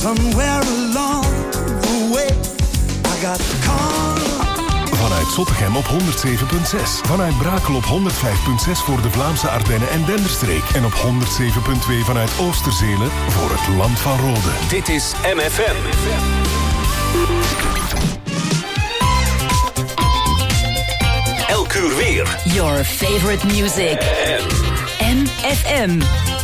somewhere along the way. I got Vanuit Zottegem op 107.6. Vanuit Brakel op 105.6 voor de Vlaamse Ardennen en Denderstreek. En op 107.2 vanuit Oosterzelen voor het Land van Rode. Dit is MFM. Elk uur weer. Your favorite music. MFM.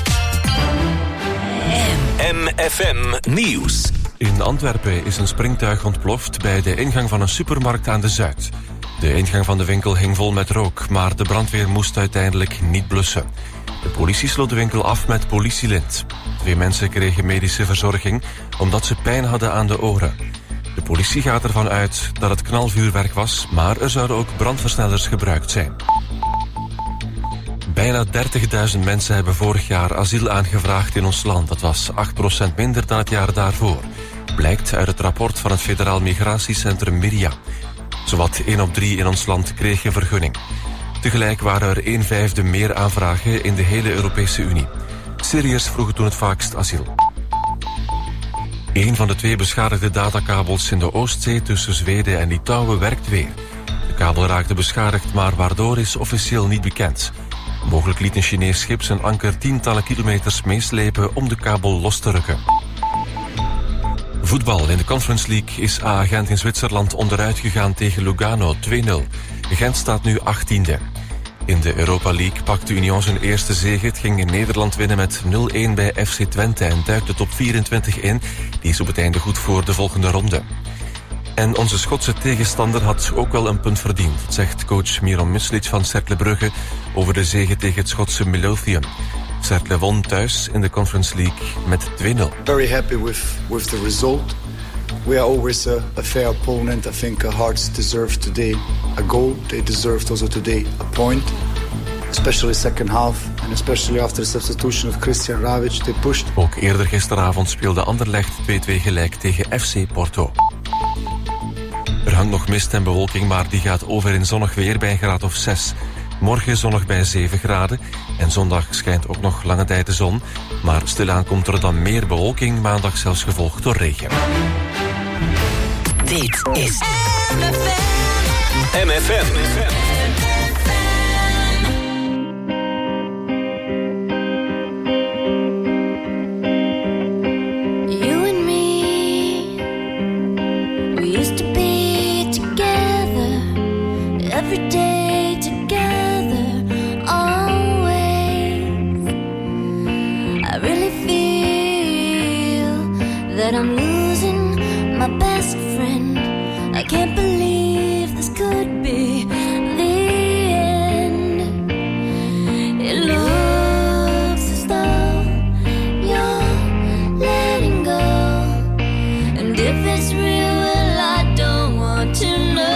MFM Nieuws. In Antwerpen is een springtuig ontploft bij de ingang van een supermarkt aan de Zuid. De ingang van de winkel hing vol met rook, maar de brandweer moest uiteindelijk niet blussen. De politie sloot de winkel af met politielint. 2 mensen kregen medische verzorging omdat ze pijn hadden aan de oren. De politie gaat ervan uit dat het knalvuurwerk was, maar er zouden ook brandversnellers gebruikt zijn. Bijna 30.000 mensen hebben vorig jaar asiel aangevraagd in ons land. Dat was 8% minder dan het jaar daarvoor. Blijkt uit het rapport van het Federaal Migratiecentrum Miria. Zowat 1 op 3 in ons land kreeg een vergunning. Tegelijk waren er 1/5 meer aanvragen in de hele Europese Unie. Syriërs vroegen toen het vaakst asiel. Een van de 2 beschadigde datakabels in de Oostzee tussen Zweden en Litouwen werkt weer. De kabel raakte beschadigd, maar waardoor is officieel niet bekend. Mogelijk liet een Chinees schip zijn anker tientallen kilometers meeslepen om de kabel los te rukken. Voetbal in de Conference League is A-Gent in Zwitserland onderuit gegaan tegen Lugano 2-0. Gent staat nu 18e. In de Europa League pakte Union zijn eerste zege. Het ging in Nederland winnen met 0-1 bij FC Twente en duikt de top 24 in. Die is op het einde goed voor de volgende ronde. En onze Schotse tegenstander had ook wel een punt verdiend, zegt coach Miron Mislic van Cercle Brugge over de zege tegen het Schotse Midlothian. Cercle won thuis in de Conference League met 2-0. Very happy with the result. We are always a fair opponent. I think Hearts deserved today a goal. They deserved also today a point. Especially second half and especially after the substitution of Christian Ravic, they pushed. Ook eerder gisteravond speelde Anderlecht 2-2 gelijk tegen FC Porto. Er hangt nog mist en bewolking, maar die gaat over in zonnig weer bij een graad of 6. Morgen zonnig bij 7 graden. En zondag schijnt ook nog lange tijd de zon. Maar stilaan komt er dan meer bewolking, maandag zelfs gevolgd door regen. Dit is MFM. Every day together, always. I really feel that I'm losing my best friend. I can't believe this could be the end. It looks as though you're letting go, and if it's real, well, I don't want to know.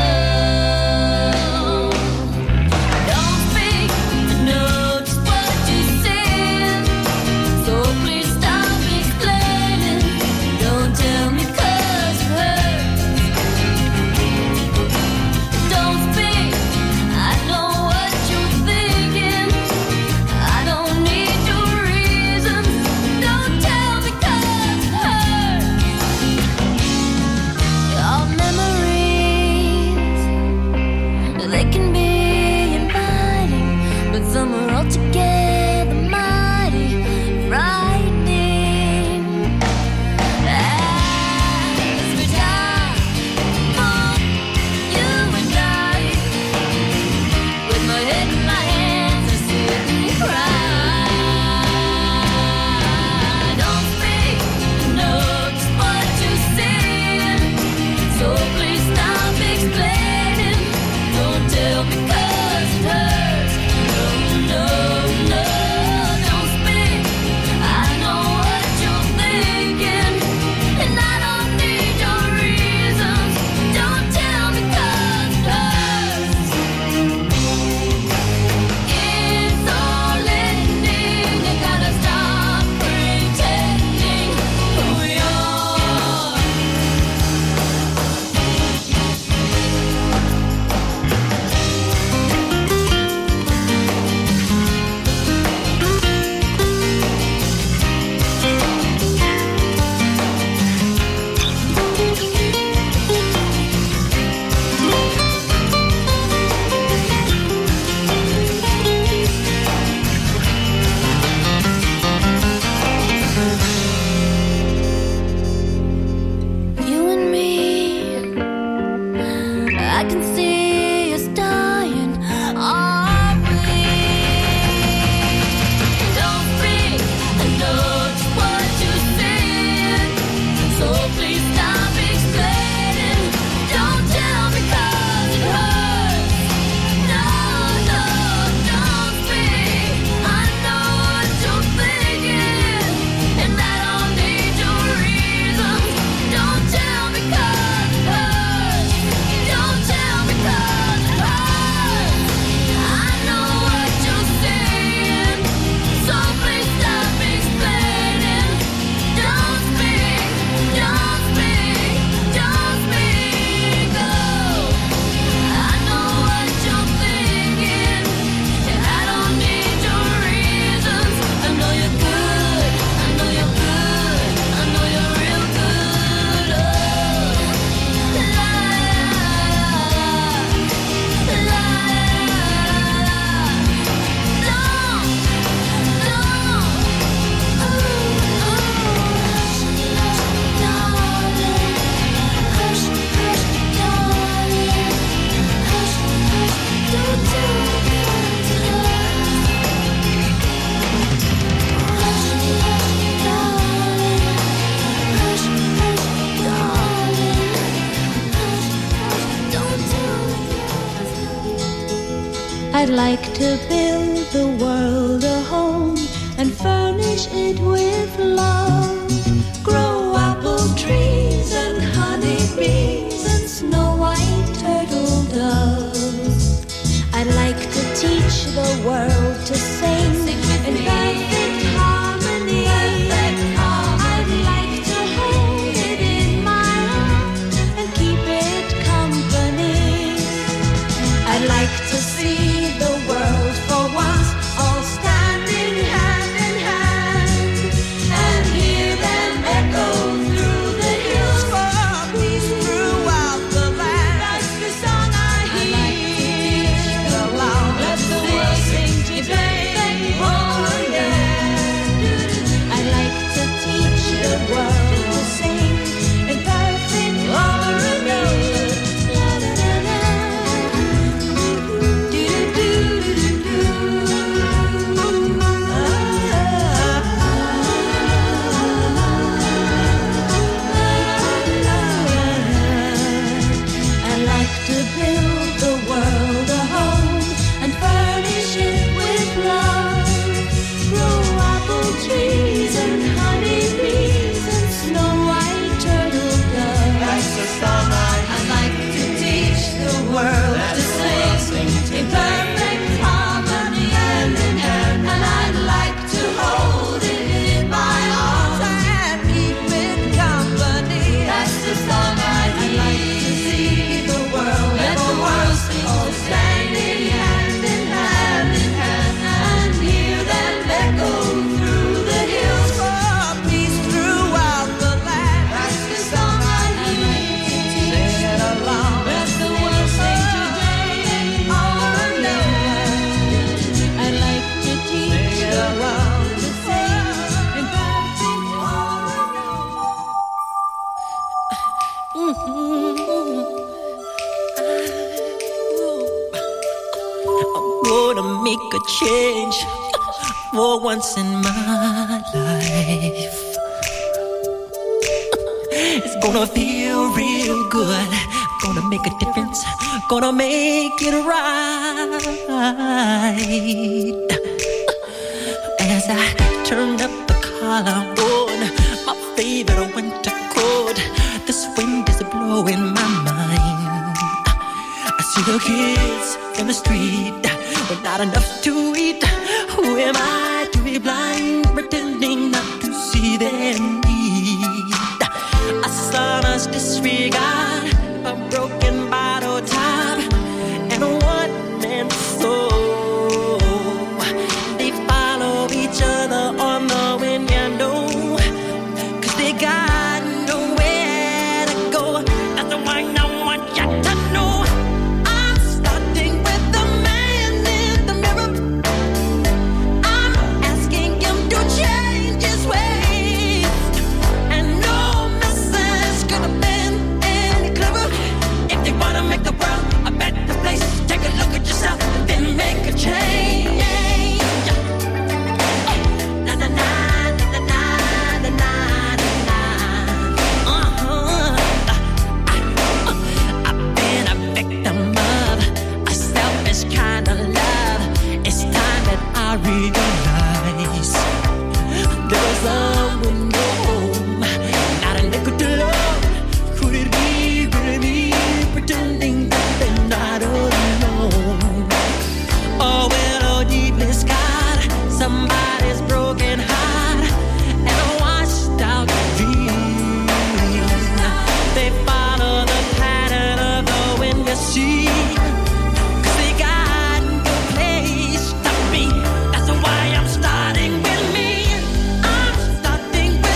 I'd like to build the world a home and furnish it with love. Grow apple trees and honeybees and snow white turtle doves. I'd like to teach the world to sing in perfect harmony. I'd like to hold it in my arms and keep it company. I'd like to see the world for once all standing hand in hand and hear them echo through the hills for peace throughout the land. That's the song I hear. Let the world sing today. Oh yeah. I'd like to teach the world to sing in perfect harmony. La da da da. I'd like to build the world a home and furnish it with love. Grow apple trees and honeybees and snow white turtle doves. That's the song I'd like to teach the world to sing in perfect harmony, hand in hand. And I'd like to hold it in my arms and keep it company. That's the song I'd like to see the world. Let the world sing, all standing hand in hand, and hear them echo through the hills for peace throughout the land. That's the song I'd like to teach. Sing it along. Let the world sing today. Oh yeah. I'd like to teach the world to sing in perfect I'm gonna make a change for once in my life. It's gonna feel real good. Gonna make a difference. Gonna make it right. As I turn up the collar on my favorite winter coat, this wind is blowing my mind. I see the kids in the street with not enough to eat. Who am I to be blind, pretending not to see their need? A son's disregard, a broken bottle top, and a one-man soul. They follow each other on the wind, you know, 'cause they got nowhere to go. That's why I want you to know I'm starting with the man in the mirror. I'm asking him to change his ways, and no message could have been any clearer. If they wanna make the world a better place, take a look at yourself and then make a change. Na na na na na na na na. I've been a victim of a selfish kind of love. It's time that I realize there was someone home, not a nickel to love. Could it be really me pretending that they're not alone? Oh, well, oh, deepness God, somebody's broken heart and a washed out dream. They follow the pattern of the wind, you see, 'cause they got no place to be. That's why I'm starting with me. I'm starting with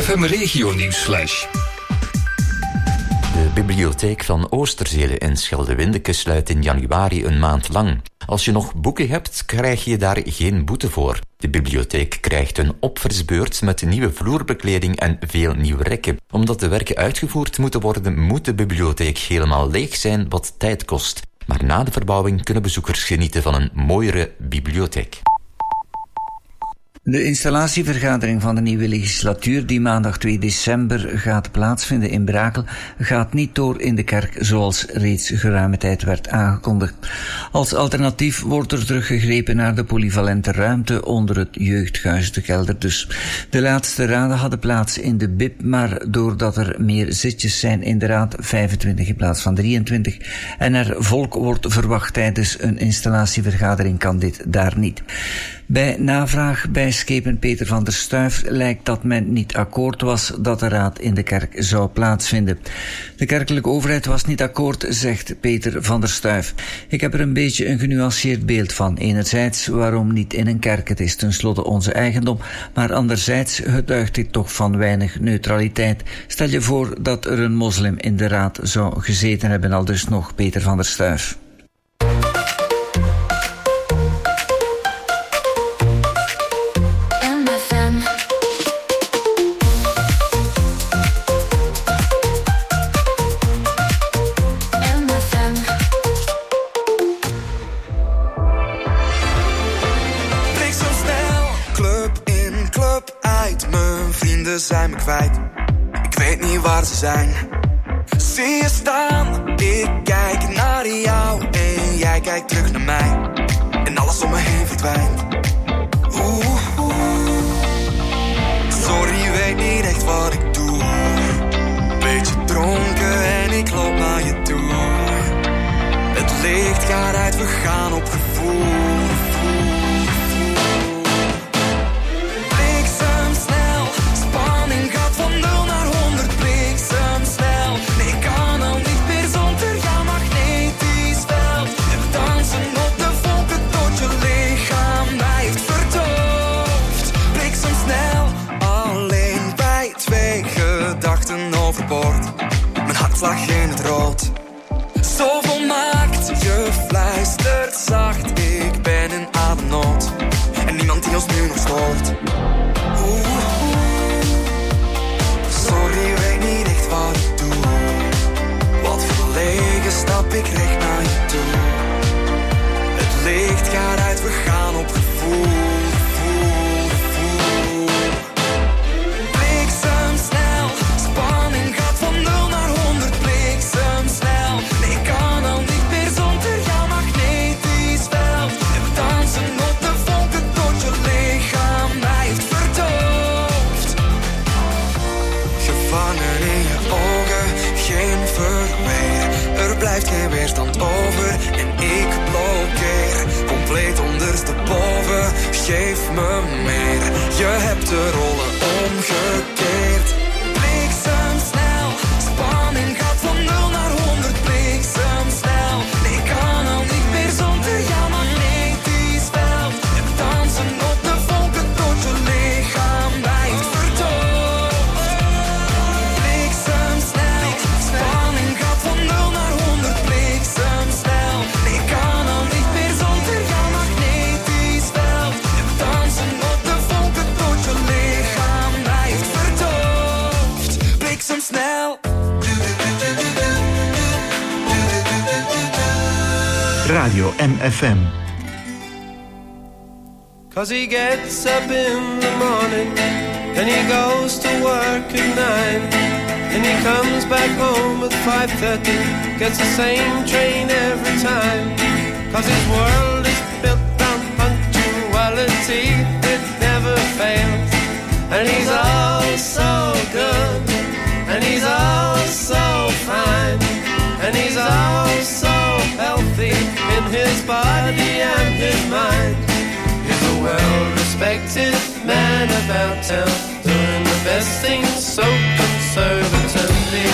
FM Regio Nieuwsflash. De bibliotheek van Oosterzele in Schelde-Windeke sluit in januari een maand lang. Als je nog boeken hebt, krijg je daar geen boete voor. De bibliotheek krijgt een opfrisbeurt met nieuwe vloerbekleding en veel nieuwe rekken. Omdat de werken uitgevoerd moeten worden, moet de bibliotheek helemaal leeg zijn, wat tijd kost. Maar na de verbouwing kunnen bezoekers genieten van een mooiere bibliotheek. De installatievergadering van de nieuwe legislatuur, die maandag 2 december gaat plaatsvinden in Brakel, gaat niet door in de kerk zoals reeds geruime tijd werd aangekondigd. Als alternatief wordt er teruggegrepen naar de polyvalente ruimte onder het jeugdhuis de Kelder dus. De laatste raden hadden plaats in de BIP, maar doordat er meer zitjes zijn in de raad, 25 in plaats van 23, en er volk wordt verwacht tijdens een installatievergadering, kan dit daar niet. Bij navraag bij schepen Peter van der Stuif lijkt dat men niet akkoord was dat de raad in de kerk zou plaatsvinden. De kerkelijke overheid was niet akkoord, zegt Peter van der Stuif. Ik heb er een beetje een genuanceerd beeld van. Enerzijds, waarom niet in een kerk? Het is tenslotte onze eigendom. Maar anderzijds getuigt dit toch van weinig neutraliteit. Stel je voor dat er een moslim in de raad zou gezeten hebben, aldus nog Peter van der Stuif. Zijn me kwijt, ik weet niet waar ze zijn. Zie je staan, ik kijk naar jou en jij kijkt terug naar mij. En alles om me heen verdwijnt. Sorry, weet niet echt wat ik doe. Beetje dronken en ik loop naar je toe. Het licht gaat uit, we gaan op gevoel. Mijn hart vlag in het rood. Zo volmaakt, je fluistert zacht. Ik ben in ademnood en niemand die ons nu nog stoort. Sorry, weet niet echt wat ik doe. Wat verlegen stap ik recht naar je toe. Het licht gaat uit, we gaan op gevoel. Geen weerstand over en ik blokkeer. Compleet ondersteboven, geef me meer. Je hebt de rollen omgekeerd. Bliksemsnel, spanning gaat van 0 naar 100. Bliksemsnel, ik kan al niet meer zonder jouw magnetisch veld. En we dansen op de vonken tot je lichaam blijft verdoofd. Bliksemsnel, spanning gaat van 0 naar 100. Ik kan al niet meer zonder jouw magnetisch veld. En we dansen op de vonken tot je lichaam blijft verdoofd. Bliksemsnel. Radio MFM. 'Cause he gets up in the morning and he goes to work at 9. And he comes back home at 5:30, gets the same train every time. 'Cause his world is built on punctuality, it never fails. And he's all so good, and he's all so fine, and he's all so healthy in his body and his mind. He's a well-respected man about town, doing the best things so conservatively.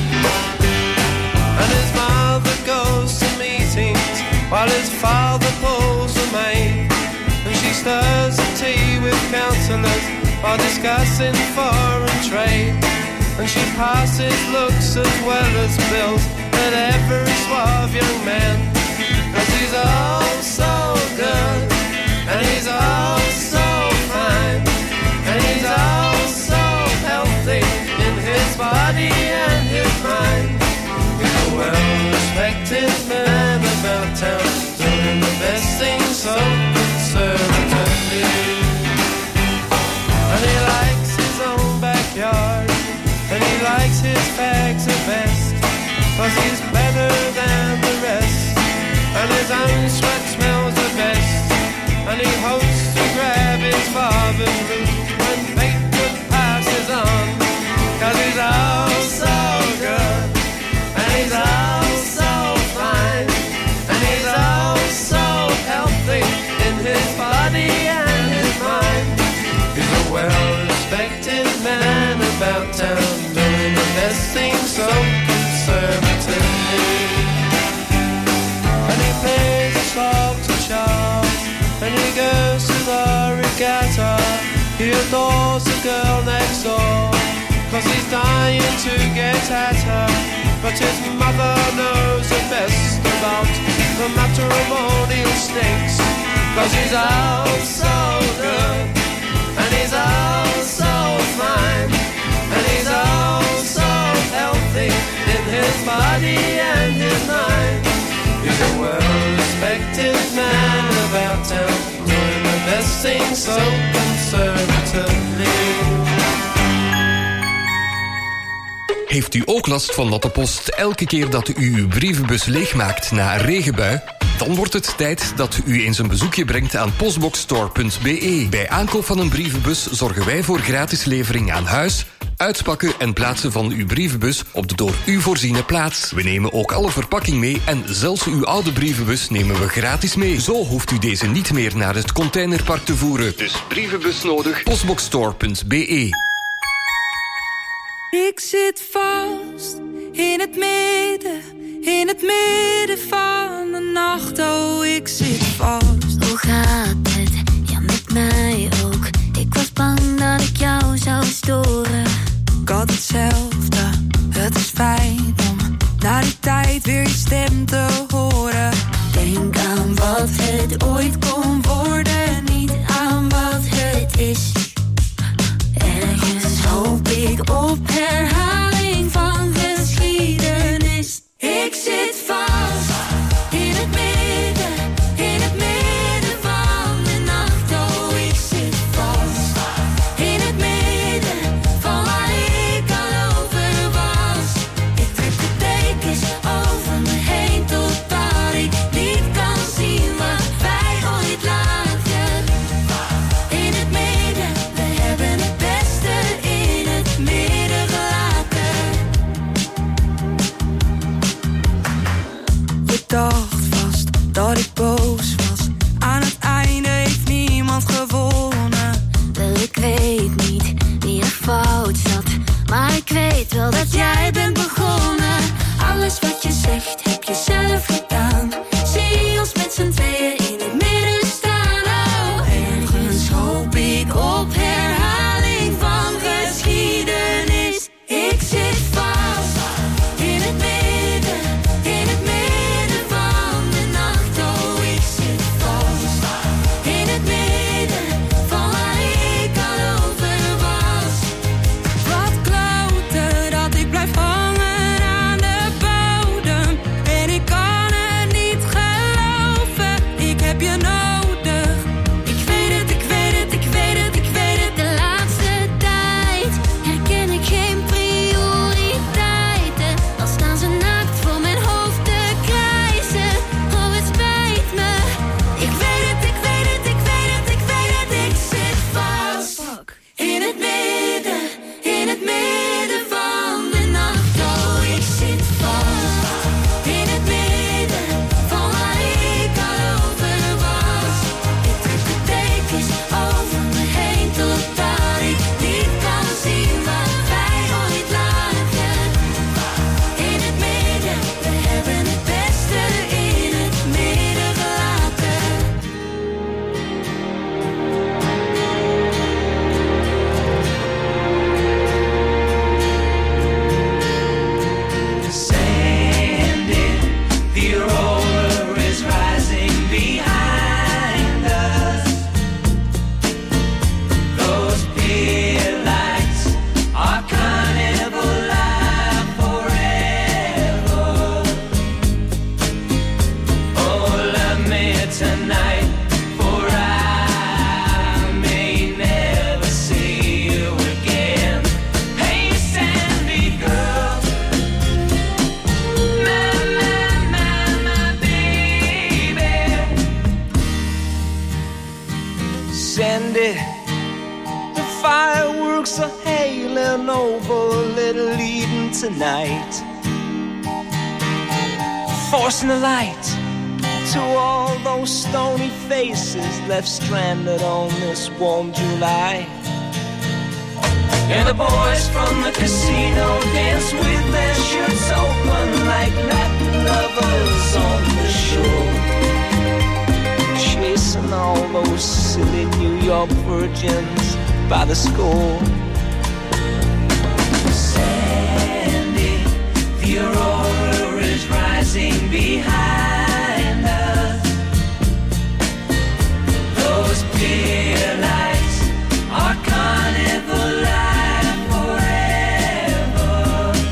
And his mother goes to meetings while his father pulls a maid. And she stirs the tea with counsellors while discussing foreign trade. And she passes looks as well as bills at every suave young man. 'Cause he's all so good, and he's all so fine, and he's all so healthy in his body and his mind. He's a well-respected man about town, doing the best thing so conservatively. And he likes his own backyard, and he likes his fags the best, 'cause he's better than the rest, and his own sweat smells the best. And he hopes to grab his father's root when bacon passes on, 'cause he's all so good, and he's all so fine, and he's all so healthy in his body and his mind. He's a well-respected man about town, doing the best thing so conservatively. And he plays a song to Charles, and he goes to the regatta. He adores the girl next door, 'cause he's dying to get at her. But his mother knows the best about the matrimonial snakes, 'cause he's all so good, and he's all so fine, and he's all so healthy in his body and his mind. He's a well-respected man about town, doing the best thing so conservatively. Heeft u ook last van natte post elke keer dat u uw brievenbus leegmaakt na een regenbui? Dan wordt het tijd dat u eens een bezoekje brengt aan postboxstore.be. Bij aankoop van een brievenbus zorgen wij voor gratis levering aan huis, uitpakken en plaatsen van uw brievenbus op de door u voorziene plaats. We nemen ook alle verpakking mee en zelfs uw oude brievenbus nemen we gratis mee. Zo hoeft u deze niet meer naar het containerpark te voeren. Dus brievenbus nodig, postboxstore.be. Ik zit vast in het midden van de nacht. Oh, ik zit vast. Hoe gaat het? Ja, met mij ook. Ik was bang dat ik jou zou storen. Ik had hetzelfde, het is fijn om na die tijd weer je stem te horen. Denk aan wat het ooit kon worden, niet aan wat het is. Ergens hoop ik op herhaling van geschiedenis. Ik zit vast in het midden van de nacht. Oh, ik zit vast in het midden van waar ik al over was. Ik trek de dekens over me heen totdat ik niet kan zien wat wij ooit lagen. In het midden, we hebben het beste in het midden gelaten. Je dacht vast dat ik boos was. Aan het einde heeft niemand gewonnen. Wel, ik weet niet wie er fout zat, maar ik weet wel dat jij bent begonnen. Alles wat je zegt heb je zelf gedaan. Zie ons met z'n tweeën in het midden staan. Oh, ergens hoop ik op herhaling van geschiedenis. Ik zit vast in het midden van de nacht. Oh, ik zit vast in het midden van waar ik al over was. Wat kloten dat ik blijf hangen tonight, forcing the light to all those stony faces left stranded on this warm July. And the boys from the casino dance with their shirts open like Latin lovers on the shore, chasing all those silly New York virgins by the score. Sandy, the aurora is rising behind us. Those pier lights are carnival life forever.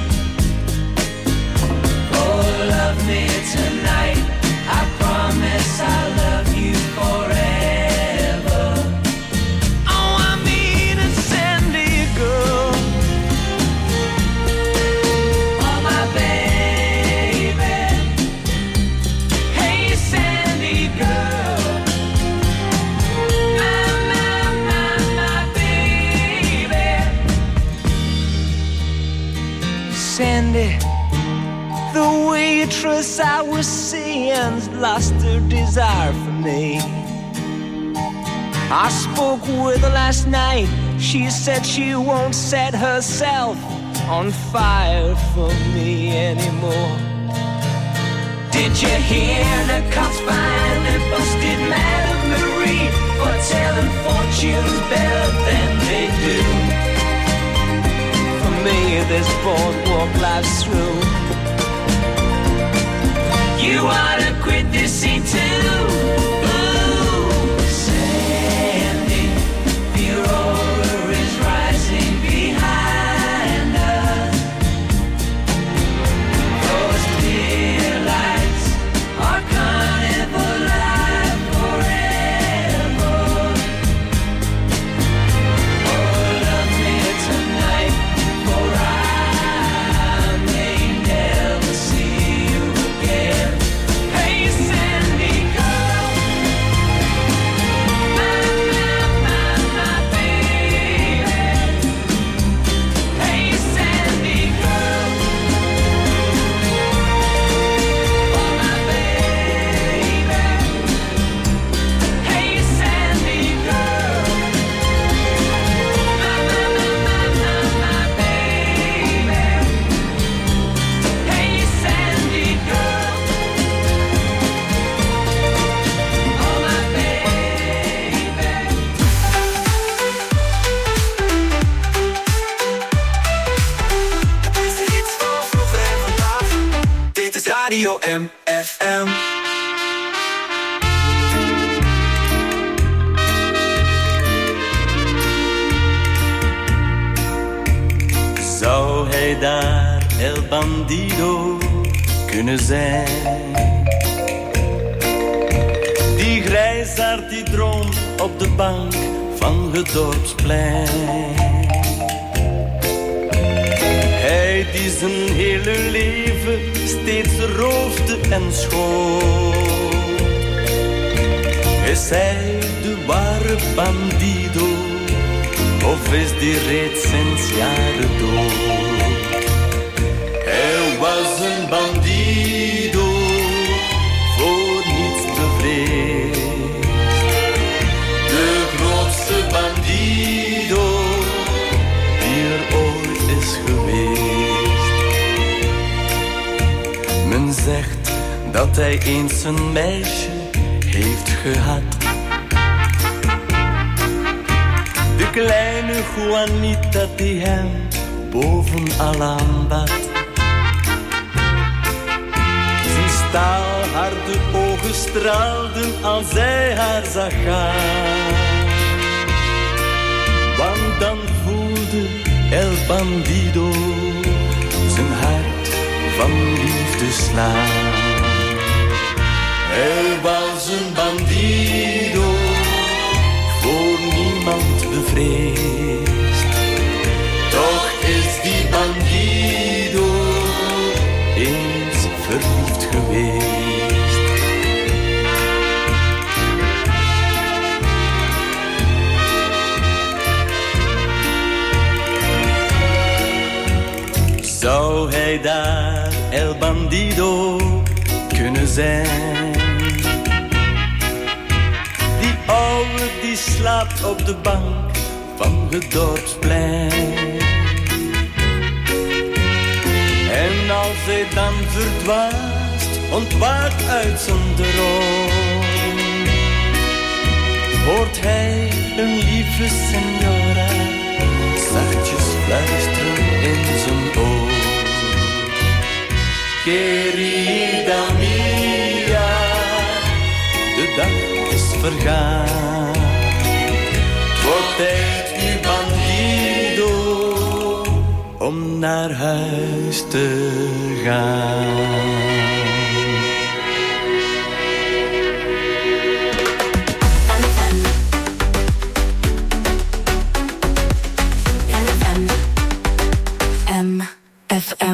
Oh, love me tonight, I promise I'll love you forever. Oh, I mean it, Sandy girl. Oh, my baby. Hey, Sandy girl. My baby. Sandy, the waitress I was seeing's lost her desire for me. I spoke with her last night. She said she won't set herself on fire for me anymore. Did you hear the cops finally busted Madame Marie for telling fortunes better than they do? For me, this boardwalk life's through. You ought to quit this scene too. Ooh, Sandy, the aurora is rising behind us. Those clear lights are carnival life forever. Oh, love me tonight, for I may never see you again. Hey, Sandy girl, my baby. Hey, Sandy girl, oh, my baby. Hey, Sandy girl, my baby. Hey, Sandy girl. Oh, my baby. Dit is de hits van vroeger en vandaag. Dit is Radio MFM. Zou hij daar El Bandido kunnen zijn? Die grijsaard die droomt op de bank van het dorpsplein. Hij die zijn hele leven steeds roofde en schoot. Is hij de ware bandido? Of is die reeds sinds jaren dood? Hij was een bandido, voor niets bevreesd. De grootste bandido die er ooit is geweest. Men zegt dat hij eens een meisje heeft gehad. De kleine Juanita die hem bovenal aanbad. Zijn staalharde ogen straalden als hij haar zag gaan. Want dan voelde El Bandido zijn hart van liefde slaan. Hij was een bandido, voor niemand bevreesd. Toch is die bandido eens verliefd geweest. Zou El Bandido kunnen zijn. Die oude die slaapt op de bank van het dorpsplein. En als hij dan verdwaast, ontwaakt uit zijn droom, hoort hij een lieve senora zachtjes fluisteren in zijn oor. Querida mia, de dag is vergaan. Het wordt tijd, mi bandido, om naar huis te gaan. FM.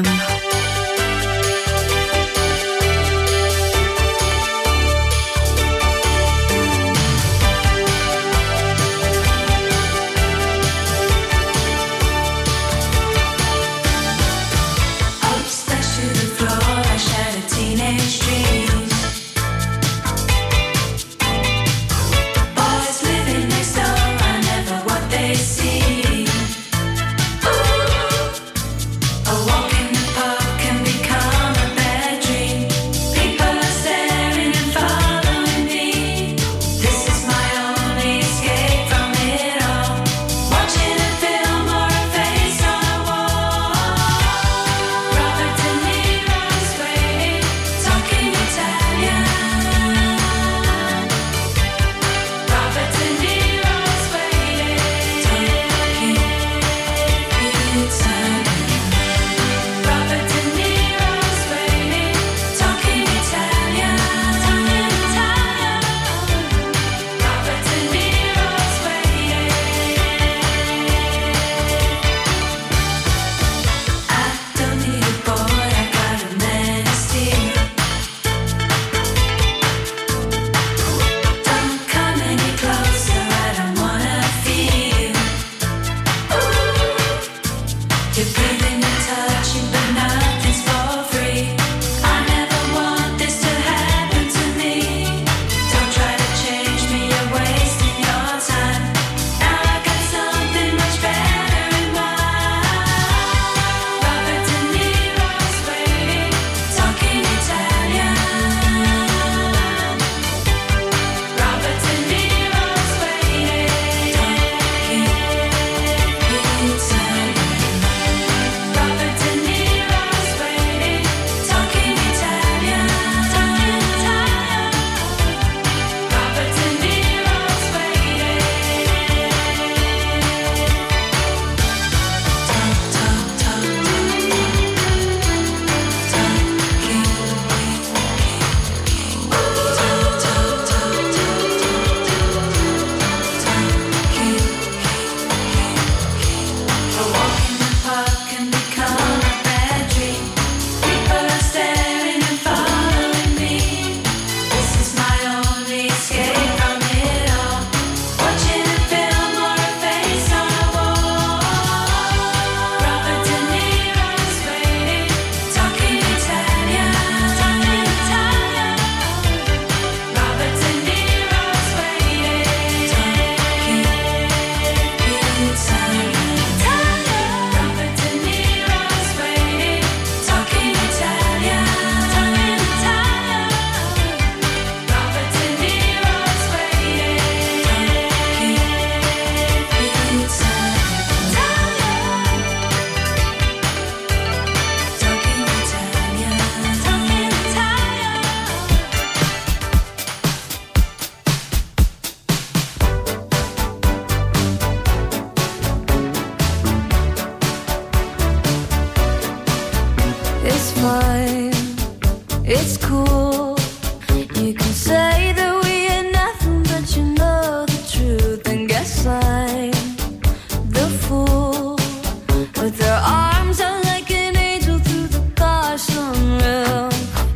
It's cool. You can say that we are nothing, but you know the truth. And guess I'm the fool with their arms out like an angel through the glass sunroof.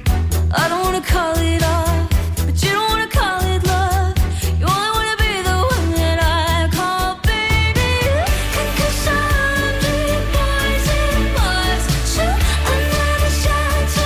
I don't wanna call it off, but you don't wanna call it love. You only wanna be the one that I call baby. And 'cause I'm the boys and boys, shoot another shot.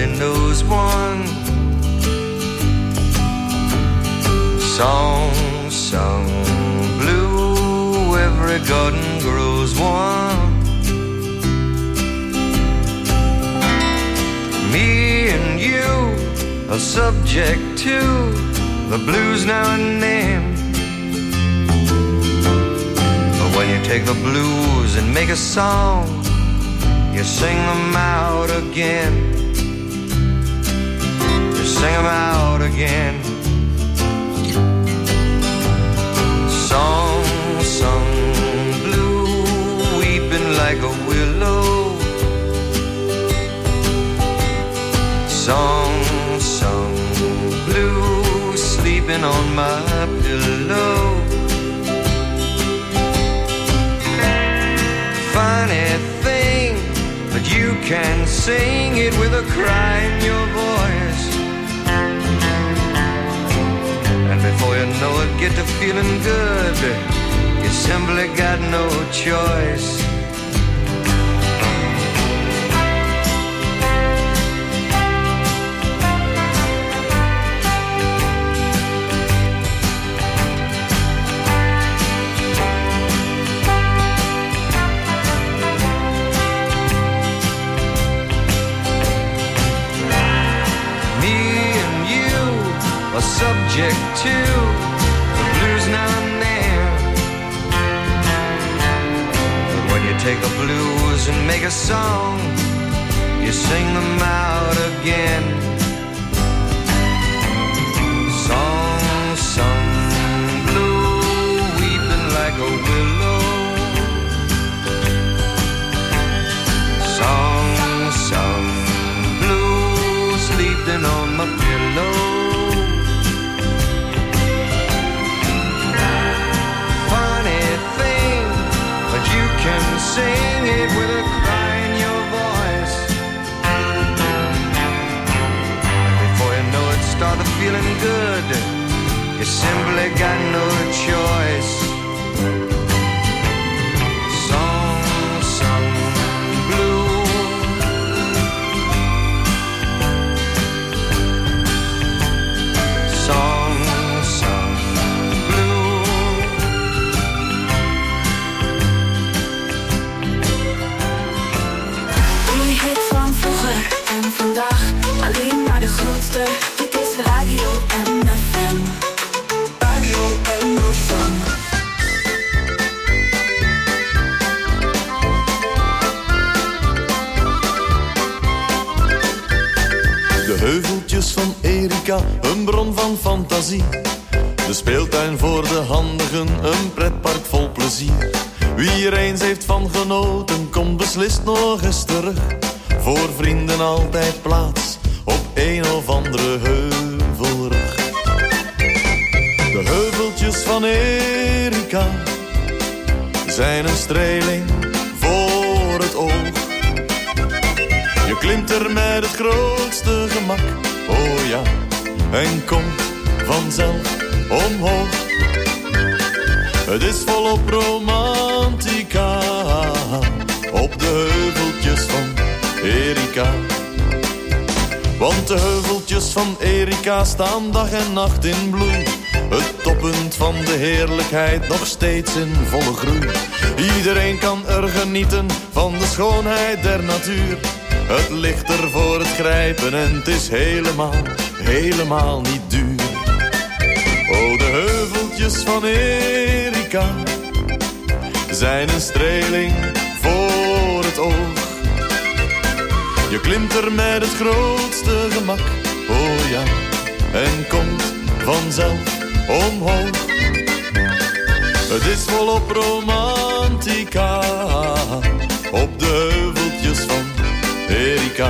only knows one song sung blue. Every garden grows one. Me and you are subject to the blues now and then. But when you take the blues and make a song, you sing them out again. You sing them out again. Song sung blue, weeping like a willow. Song sung blue, sleeping on my pillow. Funny thing, but you can sing it with a cry in your voice. And before you know it, get to feeling good. You simply got no choice. Subject to the blues now and then. But when you take the blues and make a song, you sing them out again. Song sung blue, weeping like a willow. Song sung blue, sleeping on my pillow. Can sing it with a cry in your voice. And before you know it, started feeling good. You simply got no choice. Song sung blue. Song sung blue. En vandaag alleen maar de grootste. Dit is Radio MFM. Radio MFM. De heuveltjes van Erika, een bron van fantasie. De speeltuin voor de handigen, een pretpark vol plezier. Wie er eens heeft van genoten, komt beslist nog eens terug. Voor vrienden altijd plaats op een of andere heuvelrug. De heuveltjes van Erika zijn een streeling voor het oog. Je klimt er met het grootste gemak, oh ja, en komt vanzelf omhoog. Het is volop romantica op de heuveltjes van Erika. Want de heuveltjes van Erika staan dag en nacht in bloei. Het toppunt van de heerlijkheid nog steeds in volle groei. Iedereen kan er genieten van de schoonheid der natuur. Het ligt er voor het grijpen en het is helemaal niet duur. Oh, de heuveltjes van Erika zijn een streeling voor het oog. Je klimt er met het grootste gemak, oh ja, en komt vanzelf omhoog. Het is volop romantica op de heuveltjes van Erika.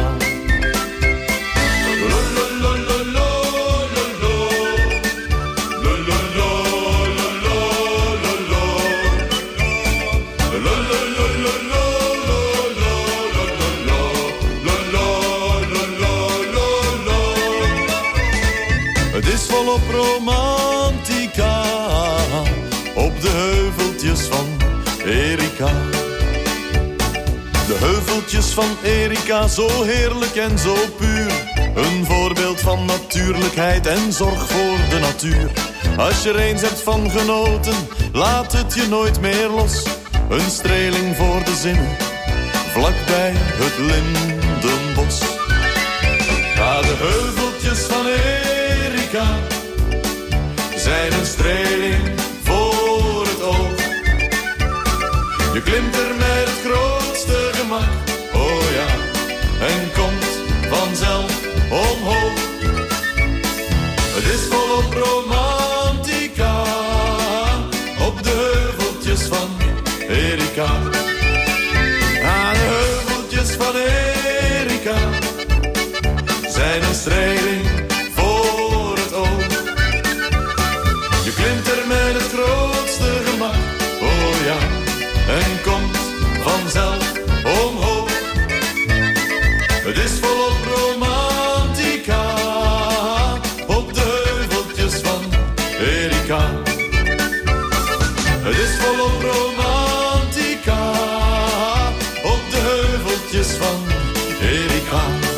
Het is volop romantica op de heuveltjes van Erika. De de heuveltjes van Erika, zo heerlijk en zo puur. Een voorbeeld van natuurlijkheid en zorg voor de natuur. Als je er eens hebt van genoten, laat het je nooit meer los. Een streling voor de zinnen, vlakbij het lindenbos. Ja, de heuveltjes van Erika zijn een streling voor het oog. Je klimt er met het grootste gemak, oh ja, en komt vanzelf omhoog. Het is volop romantica op de heuveltjes van Erika. Aan de heuveltjes van Erika zijn een streling voor het oog. Je klimt er met het grootste gemak, oh ja, en komt vanzelf omhoog. Het is volop romantica op de heuveltjes van Erika. Het is volop romantica op de heuveltjes van Erika.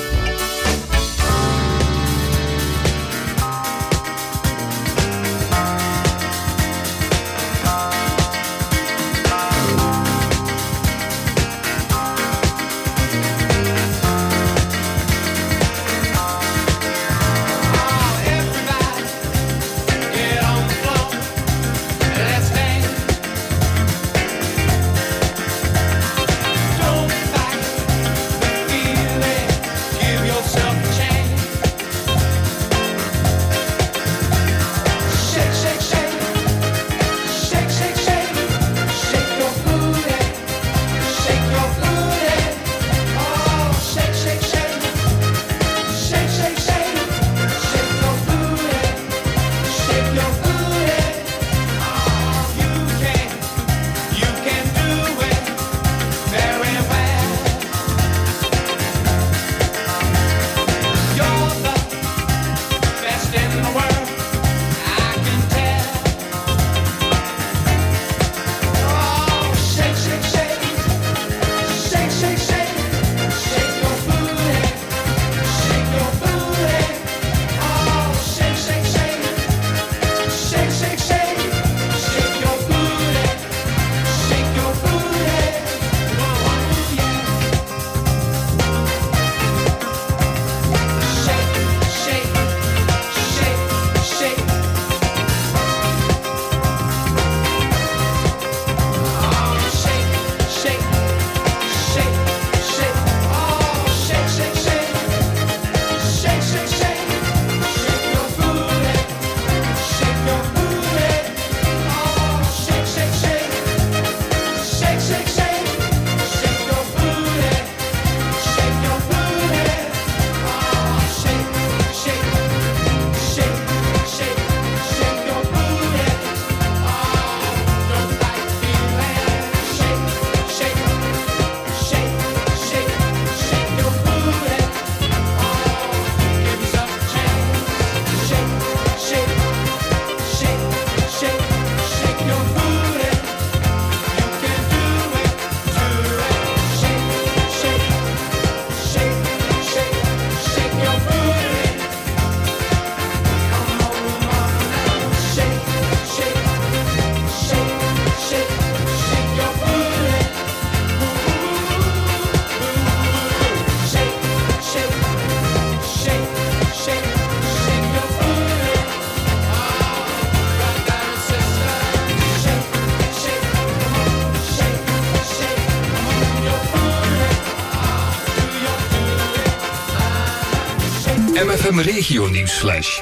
MFM Regio Nieuwsflash.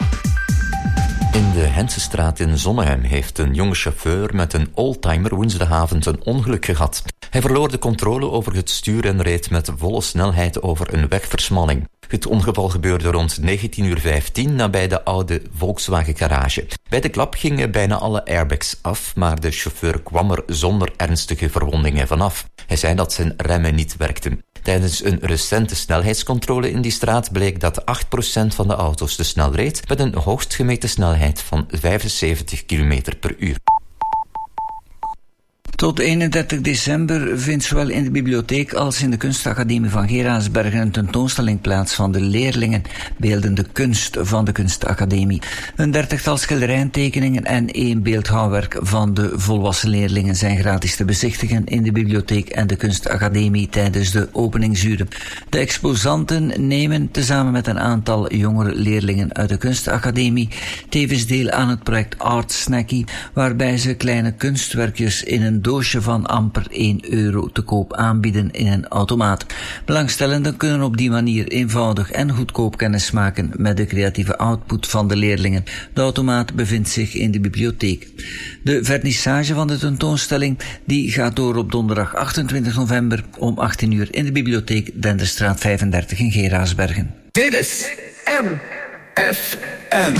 In de Hensestraat in Zonnehem heeft een jonge chauffeur met een oldtimer woensdagavond een ongeluk gehad. Hij verloor de controle over het stuur en reed met volle snelheid over een wegversmalling. Het ongeval gebeurde rond 19:15 nabij de oude Volkswagen garage. Bij de klap gingen bijna alle airbags af, maar de chauffeur kwam er zonder ernstige verwondingen vanaf. Hij zei dat zijn remmen niet werkten. Tijdens een recente snelheidscontrole in die straat bleek dat 8% van de auto's te snel reed met een hoogst gemeten snelheid van 75 km per uur. Tot 31 december vindt zowel in de bibliotheek als in de kunstacademie van Geraardsbergen een tentoonstelling plaats van de leerlingen beeldende kunst van de kunstacademie. Een 30-tal schilderijen, tekeningen en 1 beeldhouwwerk van de volwassen leerlingen zijn gratis te bezichtigen in de bibliotheek en de kunstacademie tijdens de openingsuren. De exposanten nemen tezamen met een aantal jongere leerlingen uit de kunstacademie tevens deel aan het project Art Snacky, waarbij ze kleine kunstwerkjes in een doosje van amper €1 te koop aanbieden in een automaat. Belangstellenden kunnen op die manier eenvoudig en goedkoop kennis maken met de creatieve output van de leerlingen. De automaat bevindt zich in de bibliotheek. De vernissage van de tentoonstelling die gaat door op donderdag 28 november om 18 uur in de bibliotheek Denderstraat 35 in Geraardsbergen. Dit is MFM.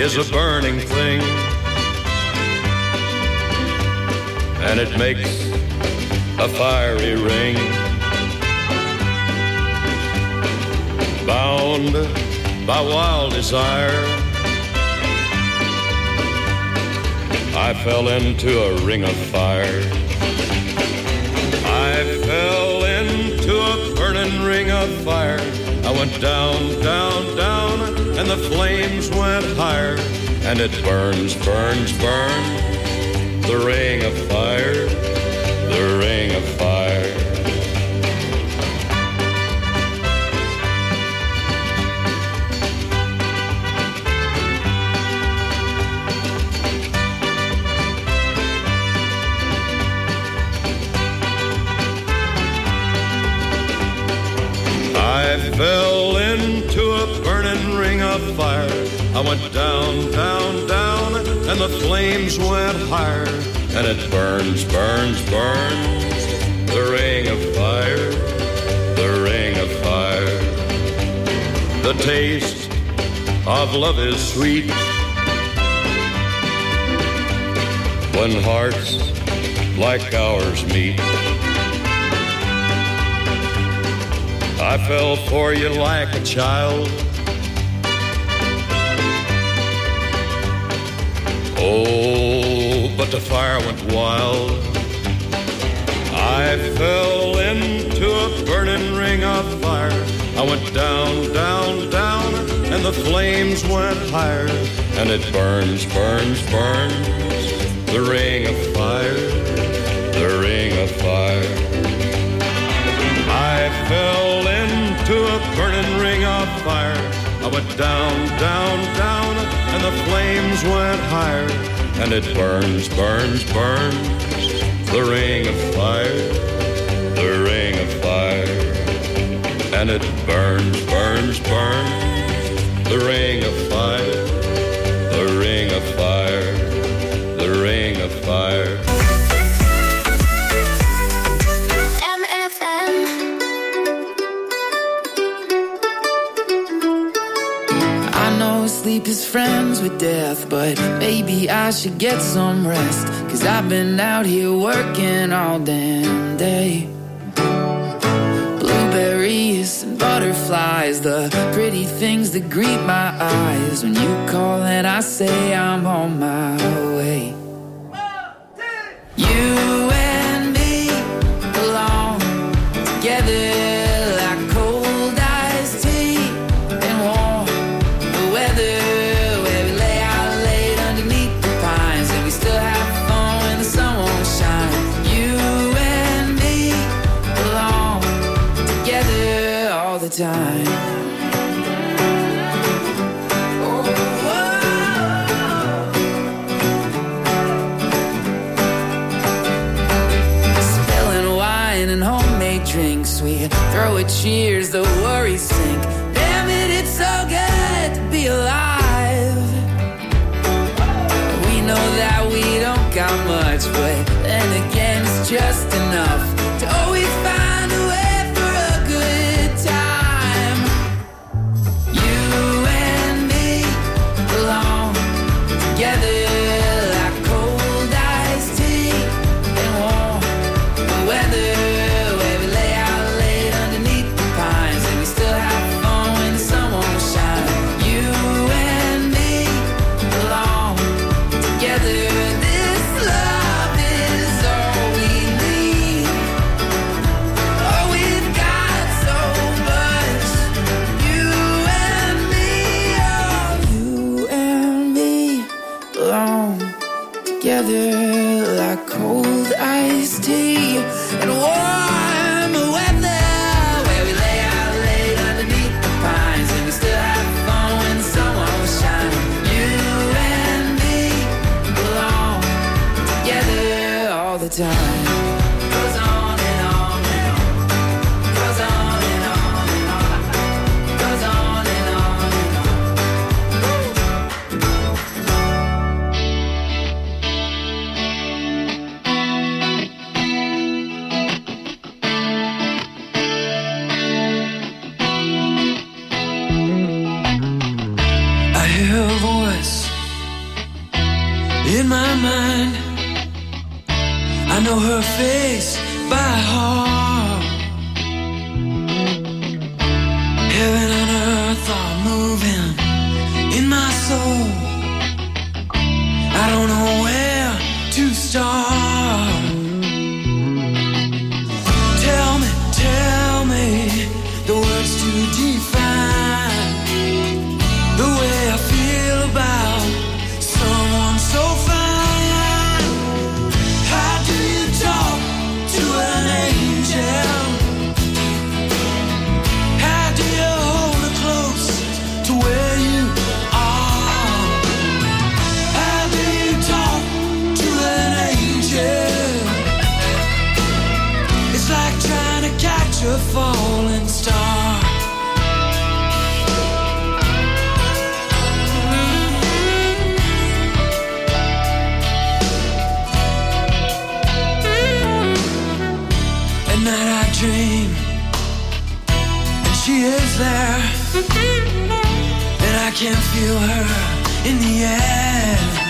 is a burning thing, and it makes a fiery ring. Bound by wild desire, I fell into a ring of fire. I fell into a burning ring of fire. I went down, down, down, and the flames went higher. And it burns, burns, burns, the ring of fire, the ring of fire. I fell into a burning ring of fire. I went down, down, down, and the flames went higher. And it burns, burns, burns, the ring of fire, the ring of fire. The taste of love is sweet when hearts like ours meet. I fell for you like a child. Oh, but the fire went wild. I fell into a burning ring of fire. I went down, down, down, and the flames went higher. And it burns, burns, burns, the ring of fire, the ring of fire. I fell into a burning ring of fire. I went down, down, down, and the flames went higher. And it burns, burns, burns, the ring of fire, the ring of fire. And it burns, burns, burns, the ring of fire, the ring of fire, the ring of fire. Sleep is friends with death, but maybe I should get some rest, 'cause I've been out here working all damn day. Blueberries and butterflies, the pretty things that greet my eyes when you call and I say I'm on my way. You and me belong together. Time. Spilling wine and homemade drinks, we throw a cheers, the worries sink. Damn it, it's so good to be alive. We know that we don't got much, but then again it's just enough to always find a way. Like cold iced tea and warm weather, where we lay out late underneath the pines, and we still have fun when the sun won't shine. You and me belong together all the time. Goes on and on and on. Goes on and on and on. Goes on and on and on. I hear a voice mind. I know her face by heart. Heaven and earth are moving in my soul. I don't know where to start. Tell me the words to define the way I feel about someone so fine. How do you talk to an angel? How do you hold her close to where you are? How do you talk to an angel? It's like trying to catch a falling star. At night I dream, and she is there, and I can feel her in the air.